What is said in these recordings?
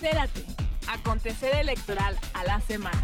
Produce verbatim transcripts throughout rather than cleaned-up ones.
Entérate. Acontecer electoral a la semana.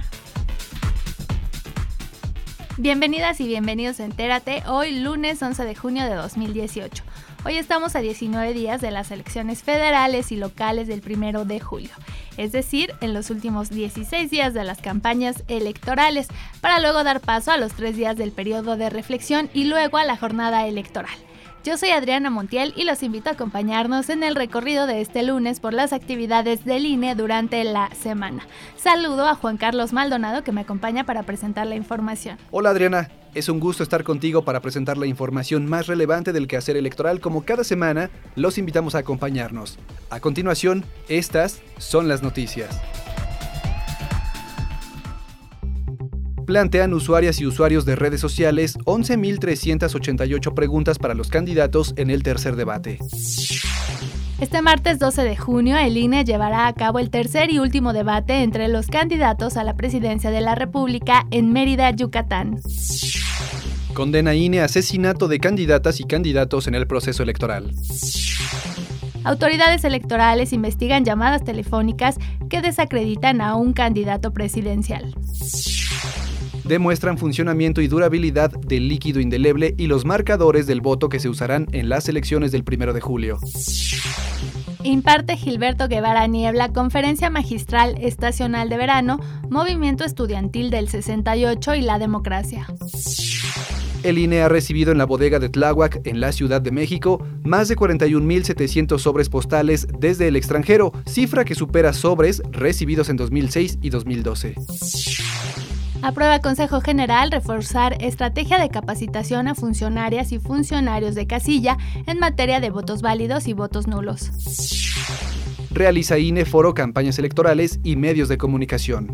Bienvenidas y bienvenidos a Entérate, hoy lunes once de junio de dos mil dieciocho. Hoy estamos a diecinueve días de las elecciones federales y locales del primero de julio, es decir, en los últimos dieciséis días de las campañas electorales, para luego dar paso a los tres días del periodo de reflexión y luego a la jornada electoral. Yo soy Adriana Montiel y los invito a acompañarnos en el recorrido de este lunes por las actividades del I N E durante la semana. Saludo a Juan Carlos Maldonado, que me acompaña para presentar la información. Hola Adriana, es un gusto estar contigo para presentar la información más relevante del quehacer electoral. Como cada semana, los invitamos a acompañarnos. A continuación, estas son las noticias. Plantean usuarias y usuarios de redes sociales once mil trescientas ochenta y ocho preguntas para los candidatos en el tercer debate. Este martes doce de junio, el I N E llevará a cabo el tercer y último debate entre los candidatos a la presidencia de la República en Mérida, Yucatán. Condena I N E asesinato de candidatas y candidatos en el proceso electoral. Autoridades electorales investigan llamadas telefónicas que desacreditan a un candidato presidencial. Demuestran funcionamiento y durabilidad del líquido indeleble y los marcadores del voto que se usarán en las elecciones del primero de julio. Imparte Gilberto Guevara Niebla conferencia magistral estacional de verano, movimiento estudiantil del sesenta y ocho y la democracia. El I N E ha recibido en la bodega de Tláhuac, en la Ciudad de México, más de cuarenta y un mil setecientos sobres postales desde el extranjero, cifra que supera sobres recibidos en dos mil seis y dos mil doce. Aprueba Consejo General reforzar estrategia de capacitación a funcionarias y funcionarios de casilla en materia de votos válidos y votos nulos. Realiza I N E foro campañas electorales y medios de comunicación.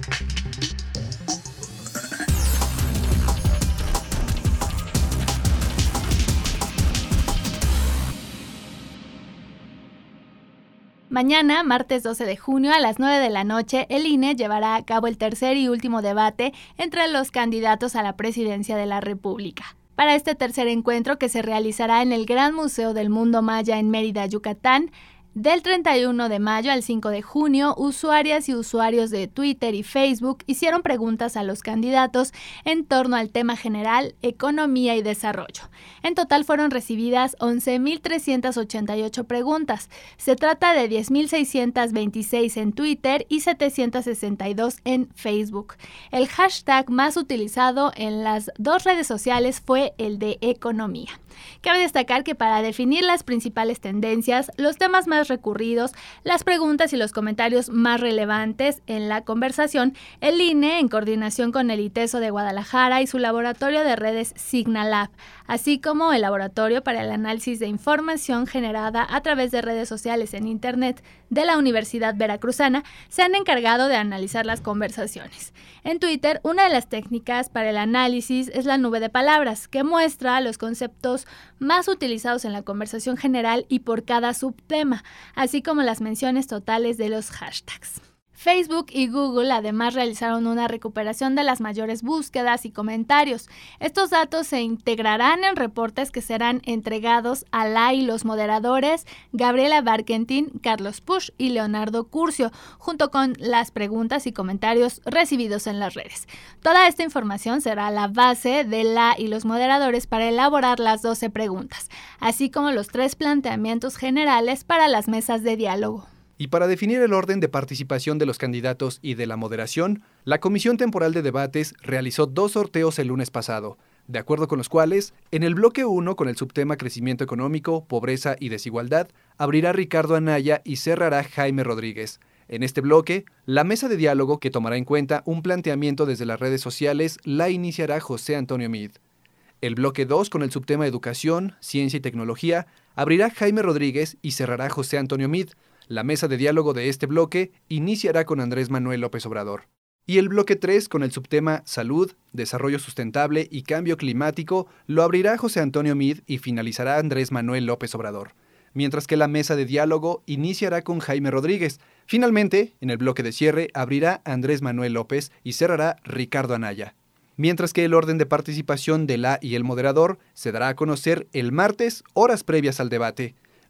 Mañana, martes doce de junio, a las nueve de la noche, el I N E llevará a cabo el tercer y último debate entre los candidatos a la presidencia de la República. Para este tercer encuentro, que se realizará en el Gran Museo del Mundo Maya en Mérida, Yucatán, del treinta y uno de mayo al cinco de junio, usuarias y usuarios de Twitter y Facebook hicieron preguntas a los candidatos en torno al tema general, economía y desarrollo. En total fueron recibidas once mil trescientas ochenta y ocho preguntas. Se trata de diez mil seiscientas veintiséis en Twitter y setecientas sesenta y dos en Facebook. El hashtag más utilizado en las dos redes sociales fue el de economía. Cabe destacar que para definir las principales tendencias, los temas más recurridos, las preguntas y los comentarios más relevantes en la conversación, el I N E, en coordinación con el ITESO de Guadalajara y su laboratorio de redes Signalab, así como el laboratorio para el análisis de información generada a través de redes sociales en Internet de la Universidad Veracruzana, se han encargado de analizar las conversaciones. En Twitter, una de las técnicas para el análisis es la nube de palabras, que muestra los conceptos más utilizados en la conversación general y por cada subtema, así como las menciones totales de los hashtags. Facebook y Google además realizaron una recuperación de las mayores búsquedas y comentarios. Estos datos se integrarán en reportes que serán entregados a la y los moderadores Gabriela Barkentin, Carlos Push y Leonardo Curcio, junto con las preguntas y comentarios recibidos en las redes. Toda esta información será la base de la y los moderadores para elaborar las doce preguntas, así como los tres planteamientos generales para las mesas de diálogo. Y para definir el orden de participación de los candidatos y de la moderación, la Comisión Temporal de Debates realizó dos sorteos el lunes pasado, de acuerdo con los cuales, en el bloque uno, con el subtema Crecimiento Económico, Pobreza y Desigualdad, abrirá Ricardo Anaya y cerrará Jaime Rodríguez. En este bloque, la mesa de diálogo, que tomará en cuenta un planteamiento desde las redes sociales, la iniciará José Antonio Meade. El bloque dos, con el subtema Educación, Ciencia y Tecnología, abrirá Jaime Rodríguez y cerrará José Antonio Meade. La mesa de diálogo de este bloque iniciará con Andrés Manuel López Obrador. Y el bloque tres, con el subtema Salud, Desarrollo Sustentable y Cambio Climático, lo abrirá José Antonio Meade y finalizará Andrés Manuel López Obrador. Mientras que la mesa de diálogo iniciará con Jaime Rodríguez. Finalmente, en el bloque de cierre, abrirá Andrés Manuel López y cerrará Ricardo Anaya. Mientras que el orden de participación de la y el moderador se dará a conocer el martes, horas previas al debate.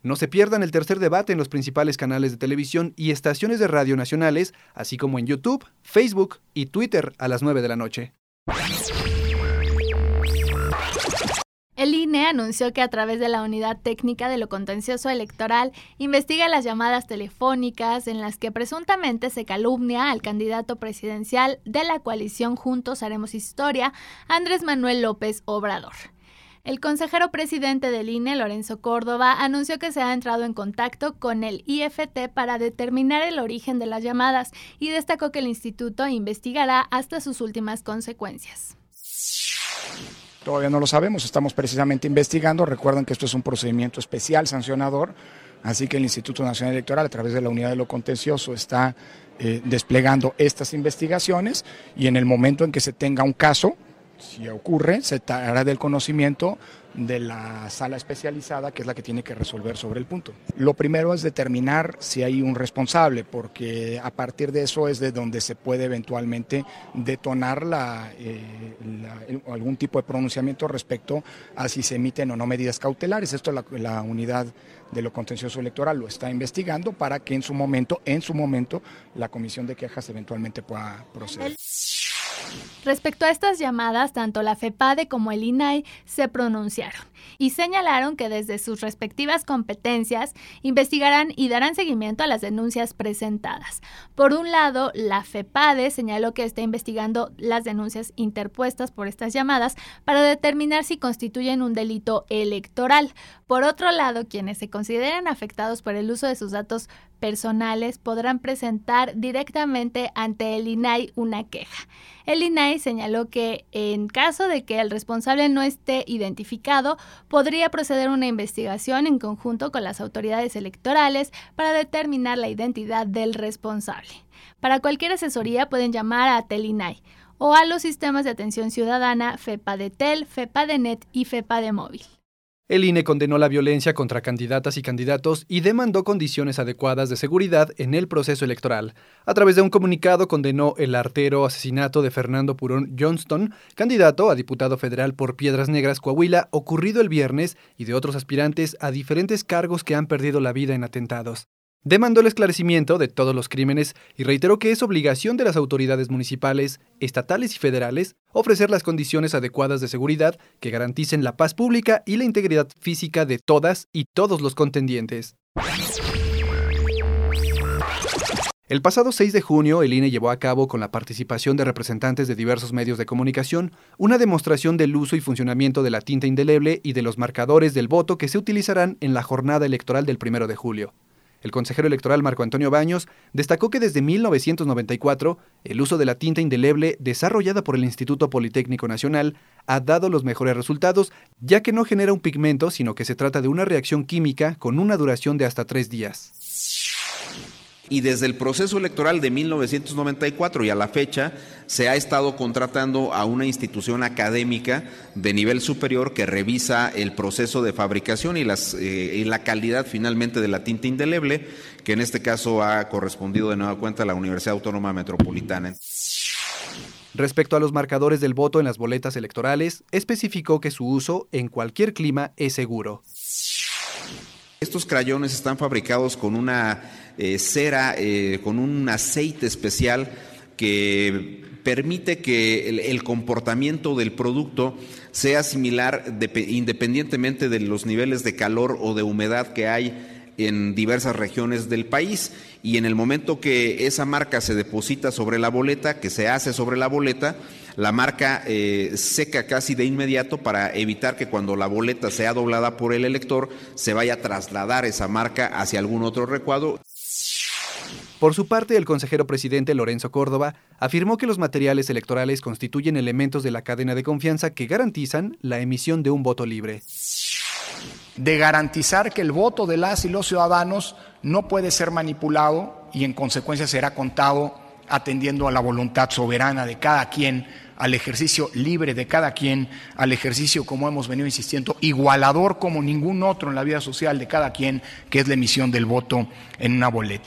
No se pierdan el tercer debate en los principales canales de televisión y estaciones de radio nacionales, así como en YouTube, Facebook y Twitter a las nueve de la noche. El I N E anunció que a través de la Unidad Técnica de lo Contencioso Electoral investiga las llamadas telefónicas en las que presuntamente se calumnia al candidato presidencial de la coalición Juntos Haremos Historia, Andrés Manuel López Obrador. El consejero presidente del I N E, Lorenzo Córdoba, anunció que se ha entrado en contacto con el I F T para determinar el origen de las llamadas y destacó que el instituto investigará hasta sus últimas consecuencias. Todavía no lo sabemos, estamos precisamente investigando. Recuerden que esto es un procedimiento especial sancionador, así que el Instituto Nacional Electoral, a través de la Unidad de lo Contencioso, está eh, desplegando estas investigaciones y en el momento en que se tenga un caso, si ocurre, se hará del conocimiento de la sala especializada, que es la que tiene que resolver sobre el punto. Lo primero es determinar si hay un responsable, porque a partir de eso es de donde se puede eventualmente detonar la, eh, la, algún tipo de pronunciamiento respecto a si se emiten o no medidas cautelares. Esto la, la unidad de lo contencioso electoral lo está investigando para que en su momento, en su momento, la comisión de quejas eventualmente pueda proceder. Respecto a estas llamadas, tanto la FEPADE como el I N A I se pronunciaron y señalaron que desde sus respectivas competencias investigarán y darán seguimiento a las denuncias presentadas. Por un lado, la FEPADE señaló que está investigando las denuncias interpuestas por estas llamadas para determinar si constituyen un delito electoral. Por otro lado, quienes se consideren afectados por el uso de sus datos personales podrán presentar directamente ante el I N A I una queja. El I N A I señaló que en caso de que el responsable no esté identificado, podría proceder una investigación en conjunto con las autoridades electorales para determinar la identidad del responsable. Para cualquier asesoría pueden llamar a Tel I N A I o a los sistemas de atención ciudadana FEPADETEL, FEPADENET y FEPADEMóvil. El I N E condenó la violencia contra candidatas y candidatos y demandó condiciones adecuadas de seguridad en el proceso electoral. A través de un comunicado condenó el artero asesinato de Fernando Purón Johnston, candidato a diputado federal por Piedras Negras, Coahuila, ocurrido el viernes, y de otros aspirantes a diferentes cargos que han perdido la vida en atentados. Demandó el esclarecimiento de todos los crímenes y reiteró que es obligación de las autoridades municipales, estatales y federales ofrecer las condiciones adecuadas de seguridad que garanticen la paz pública y la integridad física de todas y todos los contendientes. El pasado seis de junio, el I N E llevó a cabo, con la participación de representantes de diversos medios de comunicación, una demostración del uso y funcionamiento de la tinta indeleble y de los marcadores del voto que se utilizarán en la jornada electoral del primero de julio. El consejero electoral Marco Antonio Baños destacó que desde mil novecientos noventa y cuatro el uso de la tinta indeleble desarrollada por el Instituto Politécnico Nacional ha dado los mejores resultados, ya que no genera un pigmento, sino que se trata de una reacción química con una duración de hasta tres días. Y desde el proceso electoral de mil novecientos noventa y cuatro y a la fecha se ha estado contratando a una institución académica de nivel superior que revisa el proceso de fabricación y, las, eh, y la calidad finalmente de la tinta indeleble, que en este caso ha correspondido de nueva cuenta a la Universidad Autónoma Metropolitana. Respecto a los marcadores del voto en las boletas electorales, especificó que su uso en cualquier clima es seguro. Estos crayones están fabricados con una eh, cera, eh, con un aceite especial que permite que el, el comportamiento del producto sea similar de, independientemente de los niveles de calor o de humedad que hay en diversas regiones del país, y en el momento que esa marca se deposita sobre la boleta, que se hace sobre la boleta, la marca eh, seca casi de inmediato para evitar que cuando la boleta sea doblada por el elector se vaya a trasladar esa marca hacia algún otro recuadro. Por su parte, el consejero presidente Lorenzo Córdoba afirmó que los materiales electorales constituyen elementos de la cadena de confianza que garantizan la emisión de un voto libre. De garantizar que el voto de las y los ciudadanos no puede ser manipulado y en consecuencia será contado atendiendo a la voluntad soberana de cada quien, al ejercicio libre de cada quien, al ejercicio, como hemos venido insistiendo, igualador como ningún otro en la vida social de cada quien, que es la emisión del voto en una boleta.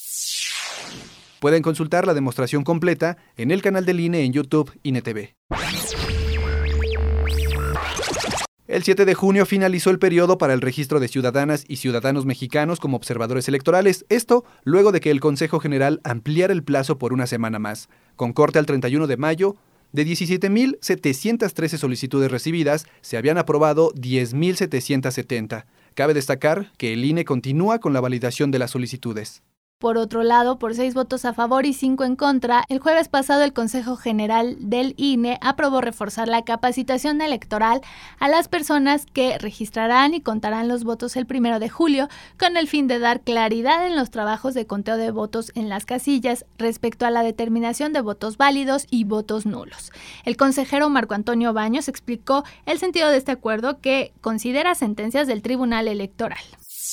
Pueden consultar la demostración completa en el canal del I N E en YouTube I N E T V. El siete de junio finalizó el periodo para el registro de ciudadanas y ciudadanos mexicanos como observadores electorales, esto luego de que el Consejo General ampliara el plazo por una semana más. Con corte al treinta y uno de mayo, de diecisiete mil setecientas trece solicitudes recibidas, se habían aprobado diez mil setecientas setenta. Cabe destacar que el I N E continúa con la validación de las solicitudes. Por otro lado, por seis votos a favor y cinco en contra, el jueves pasado el Consejo General del I N E aprobó reforzar la capacitación electoral a las personas que registrarán y contarán los votos el primero de julio, con el fin de dar claridad en los trabajos de conteo de votos en las casillas respecto a la determinación de votos válidos y votos nulos. El consejero Marco Antonio Baños explicó el sentido de este acuerdo, que considera sentencias del Tribunal Electoral.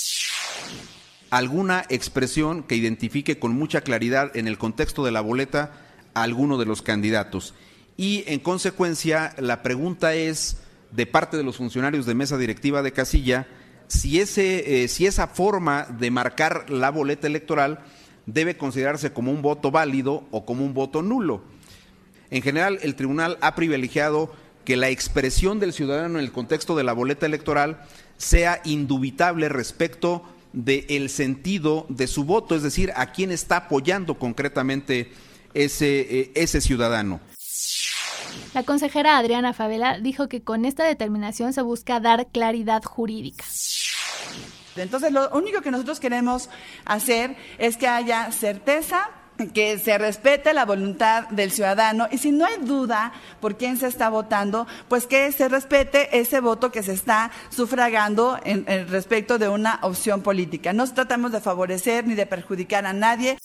Alguna expresión que identifique con mucha claridad en el contexto de la boleta a alguno de los candidatos. Y en consecuencia, la pregunta es, de parte de los funcionarios de mesa directiva de casilla, si, ese, eh, si esa forma de marcar la boleta electoral debe considerarse como un voto válido o como un voto nulo. En general, el tribunal ha privilegiado que la expresión del ciudadano en el contexto de la boleta electoral sea indubitable respecto del sentido de su voto, es decir, a quién está apoyando concretamente ese, eh, ese ciudadano. La consejera Adriana Favela dijo que con esta determinación se busca dar claridad jurídica. Entonces, lo único que nosotros queremos hacer es que haya certeza, que se respete la voluntad del ciudadano, y si no hay duda por quién se está votando, pues que se respete ese voto que se está sufragando en, en respecto de una opción política. No tratamos de favorecer ni de perjudicar a nadie.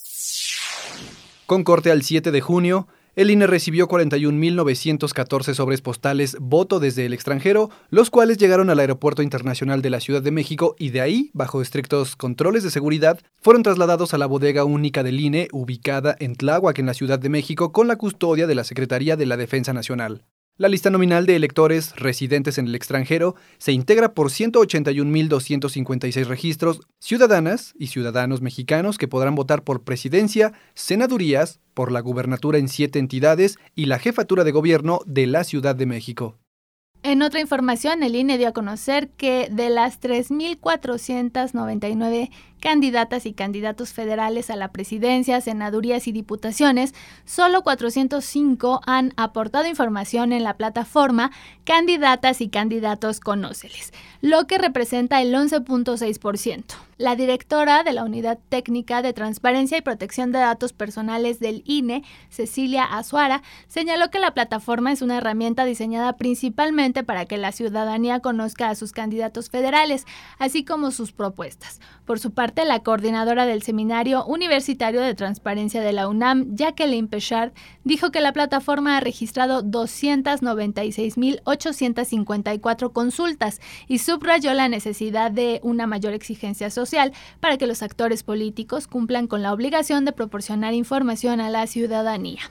Con corte al siete de junio, el I N E recibió cuarenta y un mil novecientos catorce sobres postales voto desde el extranjero, los cuales llegaron al Aeropuerto Internacional de la Ciudad de México y de ahí, bajo estrictos controles de seguridad, fueron trasladados a la bodega única del I N E ubicada en Tláhuac, en la Ciudad de México, con la custodia de la Secretaría de la Defensa Nacional. La lista nominal de electores residentes en el extranjero se integra por ciento ochenta y un mil doscientos cincuenta y seis registros, ciudadanas y ciudadanos mexicanos que podrán votar por presidencia, senadurías, por la gubernatura en siete entidades y la jefatura de gobierno de la Ciudad de México. En otra información, el I N E dio a conocer que de las tres mil cuatrocientas noventa y nueve candidatas y candidatos federales a la presidencia, senadurías y diputaciones, solo cuatrocientos cinco han aportado información en la plataforma Candidatas y Candidatos Conóceles, lo que representa el once punto seis por ciento. La directora de la Unidad Técnica de Transparencia y Protección de Datos Personales del I N E, Cecilia Azuara, señaló que la plataforma es una herramienta diseñada principalmente para que la ciudadanía conozca a sus candidatos federales, así como sus propuestas. Por su parte, la coordinadora del Seminario Universitario de Transparencia de la UNAM, Jacqueline Pechard, dijo que la plataforma ha registrado doscientas noventa y seis mil ochocientas cincuenta y cuatro consultas y subrayó la necesidad de una mayor exigencia social para que los actores políticos cumplan con la obligación de proporcionar información a la ciudadanía.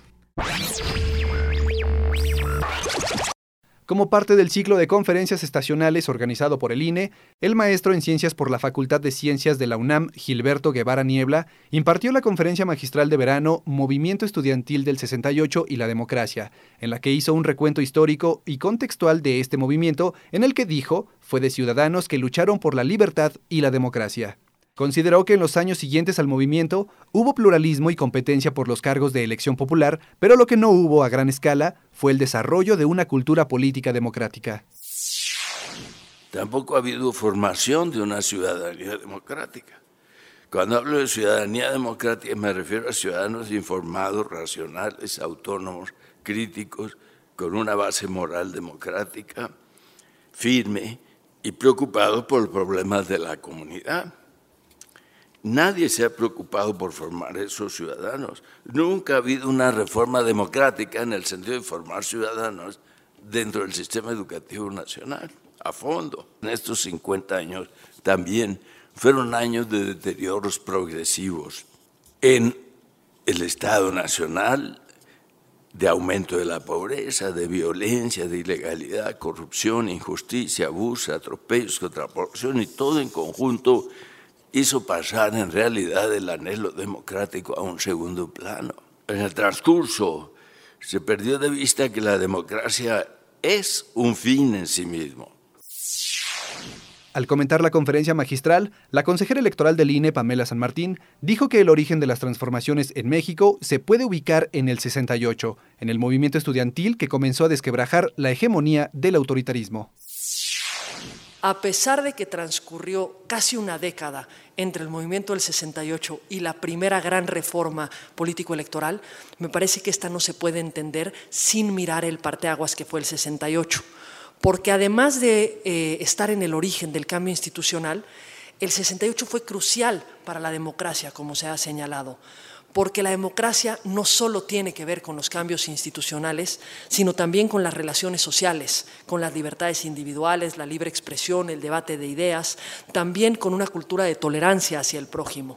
Como parte del ciclo de conferencias estacionales organizado por el I N E, el maestro en Ciencias por la Facultad de Ciencias de la UNAM, Gilberto Guevara Niebla, impartió la conferencia magistral de verano Movimiento Estudiantil del sesenta y ocho y la Democracia, en la que hizo un recuento histórico y contextual de este movimiento, en el que dijo fue de ciudadanos que lucharon por la libertad y la democracia. Consideró que en los años siguientes al movimiento hubo pluralismo y competencia por los cargos de elección popular, pero lo que no hubo a gran escala fue el desarrollo de una cultura política democrática. Tampoco ha habido formación de una ciudadanía democrática. Cuando hablo de ciudadanía democrática me refiero a ciudadanos informados, racionales, autónomos, críticos, con una base moral democrática, firme y preocupados por los problemas de la comunidad. Nadie se ha preocupado por formar esos ciudadanos. Nunca ha habido una reforma democrática en el sentido de formar ciudadanos dentro del sistema educativo nacional, a fondo. En estos cincuenta años también fueron años de deterioros progresivos en el Estado Nacional, de aumento de la pobreza, de violencia, de ilegalidad, corrupción, injusticia, abuso, atropellos, contraposición y todo en conjunto hizo pasar en realidad el anhelo democrático a un segundo plano. En el transcurso se perdió de vista que la democracia es un fin en sí mismo. Al comentar la conferencia magistral, la consejera electoral del I N E, Pamela San Martín, dijo que el origen de las transformaciones en México se puede ubicar en el sesenta y ocho, en el movimiento estudiantil que comenzó a desquebrajar la hegemonía del autoritarismo. A pesar de que transcurrió casi una década entre el movimiento del sesenta y ocho y la primera gran reforma político-electoral, me parece que esta no se puede entender sin mirar el parteaguas que fue el sesenta y ocho. Porque además de eh, estar en el origen del cambio institucional, el sesenta y ocho fue crucial para la democracia, como se ha señalado, porque la democracia no solo tiene que ver con los cambios institucionales, sino también con las relaciones sociales, con las libertades individuales, la libre expresión, el debate de ideas, también con una cultura de tolerancia hacia el prójimo.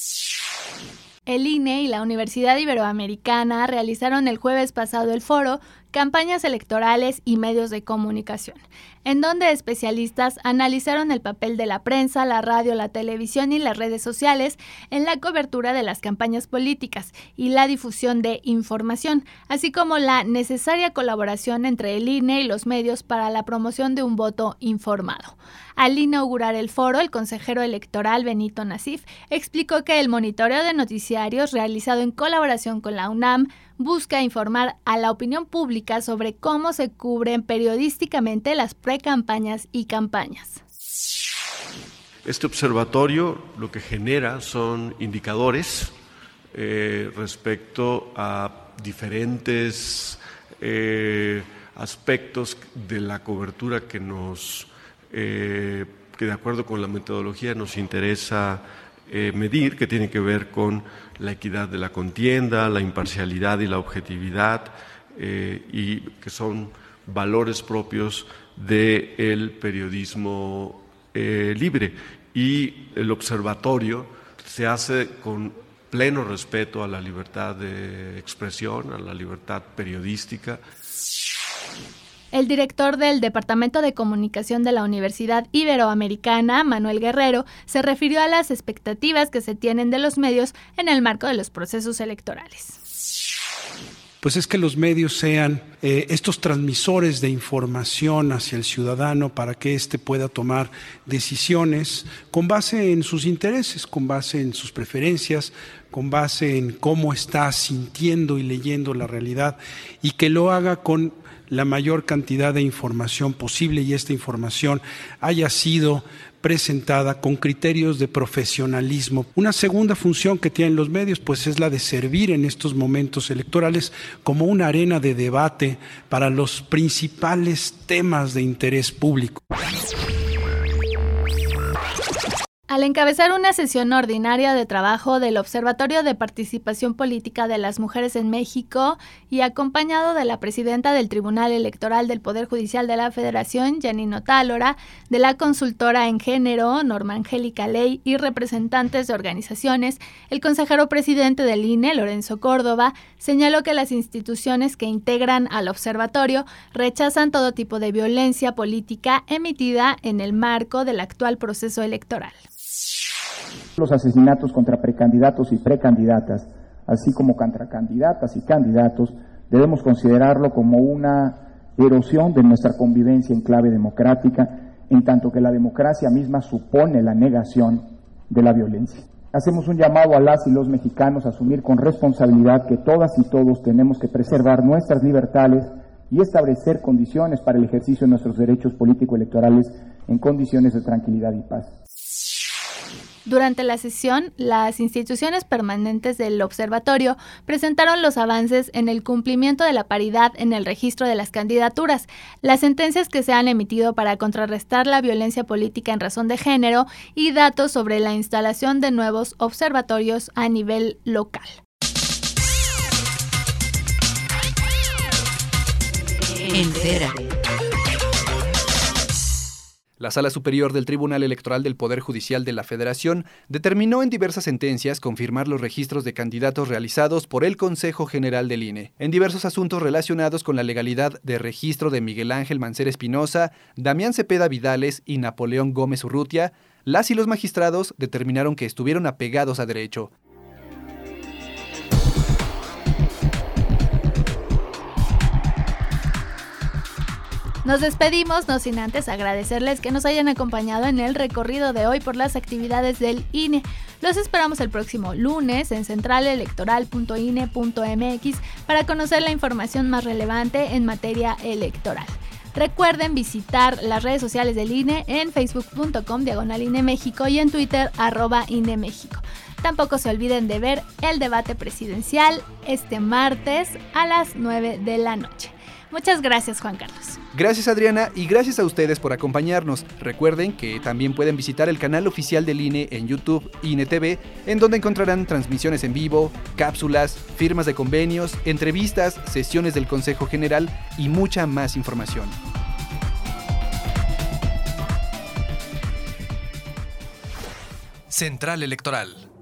El I N E y la Universidad Iberoamericana realizaron el jueves pasado el foro Campañas electorales y medios de comunicación, en donde especialistas analizaron el papel de la prensa, la radio, la televisión y las redes sociales en la cobertura de las campañas políticas y la difusión de información, así como la necesaria colaboración entre el I N E y los medios para la promoción de un voto informado. Al inaugurar el foro, el consejero electoral Benito Nasif explicó que el monitoreo de noticiarios realizado en colaboración con la UNAM busca informar a la opinión pública sobre cómo se cubren periodísticamente las precampañas y campañas. Este observatorio lo que genera son indicadores eh, respecto a diferentes eh, aspectos de la cobertura que nos eh, que de acuerdo con la metodología nos interesa eh, medir, que tiene que ver con la equidad de la contienda, la imparcialidad y la objetividad, eh, y que son valores propios del periodismo eh, libre. Y el observatorio se hace con pleno respeto a la libertad de expresión, a la libertad periodística. El director del Departamento de Comunicación de la Universidad Iberoamericana, Manuel Guerrero, se refirió a las expectativas que se tienen de los medios en el marco de los procesos electorales. Pues es que los medios sean eh, estos transmisores de información hacia el ciudadano para que éste pueda tomar decisiones con base en sus intereses, con base en sus preferencias, con base en cómo está sintiendo y leyendo la realidad, y que lo haga con la mayor cantidad de información posible, y esta información haya sido presentada con criterios de profesionalismo. Una segunda función que tienen los medios, pues, es la de servir en estos momentos electorales como una arena de debate para los principales temas de interés público. Al encabezar una sesión ordinaria de trabajo del Observatorio de Participación Política de las Mujeres en México y acompañado de la presidenta del Tribunal Electoral del Poder Judicial de la Federación, Janine Otálora, de la consultora en género, Norma Angélica Ley, y representantes de organizaciones, el consejero presidente del I N E, Lorenzo Córdoba, señaló que las instituciones que integran al observatorio rechazan todo tipo de violencia política emitida en el marco del actual proceso electoral. Los asesinatos contra precandidatos y precandidatas, así como contra candidatas y candidatos, debemos considerarlo como una erosión de nuestra convivencia en clave democrática, en tanto que la democracia misma supone la negación de la violencia. Hacemos un llamado a las y los mexicanos a asumir con responsabilidad que todas y todos tenemos que preservar nuestras libertades y establecer condiciones para el ejercicio de nuestros derechos político-electorales en condiciones de tranquilidad y paz. Durante la sesión, las instituciones permanentes del observatorio presentaron los avances en el cumplimiento de la paridad en el registro de las candidaturas, las sentencias que se han emitido para contrarrestar la violencia política en razón de género y datos sobre la instalación de nuevos observatorios a nivel local. Entérate. La Sala Superior del Tribunal Electoral del Poder Judicial de la Federación determinó en diversas sentencias confirmar los registros de candidatos realizados por el Consejo General del I N E en diversos asuntos relacionados con la legalidad de registro de Miguel Ángel Mancera Espinosa, Damián Cepeda Vidales y Napoleón Gómez Urrutia. Las y los magistrados determinaron que estuvieron apegados a derecho. Nos despedimos, no sin antes agradecerles que nos hayan acompañado en el recorrido de hoy por las actividades del I N E. Los esperamos el próximo lunes en central electoral punto i n e punto m x para conocer la información más relevante en materia electoral. Recuerden visitar las redes sociales del I N E en facebook punto com diagonal I N E México y en Twitter arroba I N E México. Tampoco se olviden de ver el debate presidencial este martes a las nueve de la noche. Muchas gracias, Juan Carlos. Gracias, Adriana, y gracias a ustedes por acompañarnos. Recuerden que también pueden visitar el canal oficial del I N E en YouTube, I N E T V, en donde encontrarán transmisiones en vivo, cápsulas, firmas de convenios, entrevistas, sesiones del Consejo General y mucha más información. Central Electoral.